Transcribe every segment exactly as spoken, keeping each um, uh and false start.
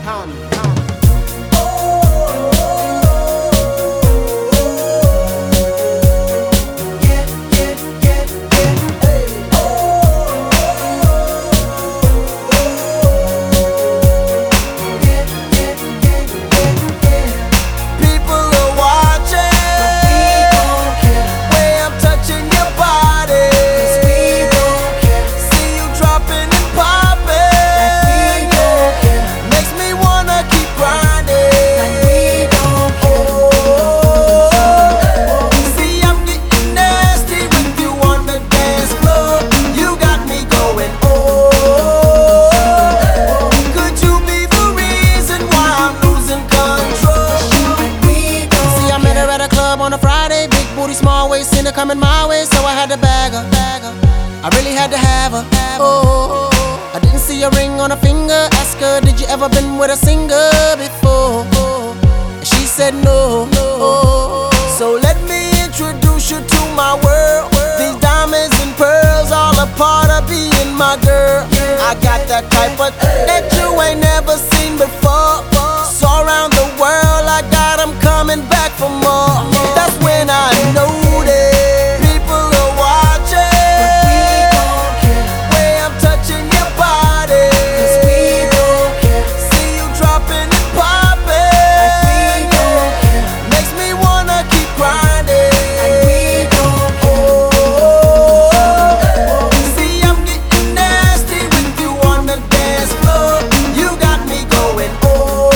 Con, con. On a Friday, big booty, small waist, seen her coming my way, so I had to bag her. I really had to have her. Oh, I didn't see a ring on her finger. Ask her, did you ever been with a singer before? And she said no. So let me introduce you to my world. These diamonds and pearls, all a part of being my girl. I got that type of that you ain't never seen before. So around the world, I got 'em coming back for more. That's when I know that people are watching. We don't care. Way I'm touching your body. 'Cause we don't care. See you dropping and popping. We don't care. Makes me wanna keep grinding. And we don't care. Oh, see I'm getting nasty with you on the dance floor. You got me going. Oh.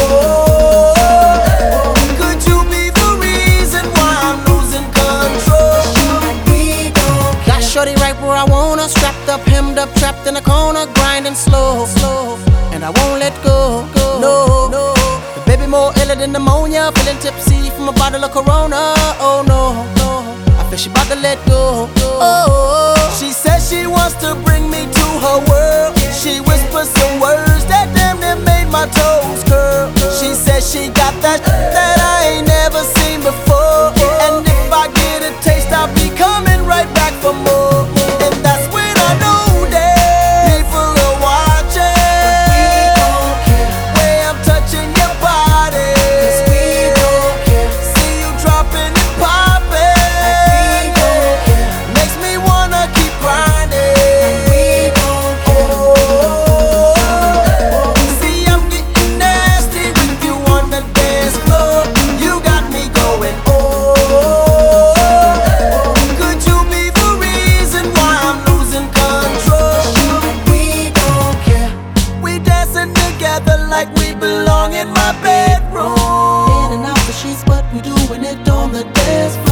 Shorty right where I want her, strapped up, hemmed up, trapped in a corner, grinding slow, slow, and I won't let go, no, no. The baby more iller than pneumonia, feeling tipsy from a bottle of Corona, oh no, no. I feel she about to let go, oh. She says she wants to bring me to her world. She whispers some words that damn near made my toes curl. She says she got that that I ain't never seen before, and if I get a taste, I'll be coming right back for more. Like we belong in my bedroom. In and out the sheets, but we doing it on the dance floor.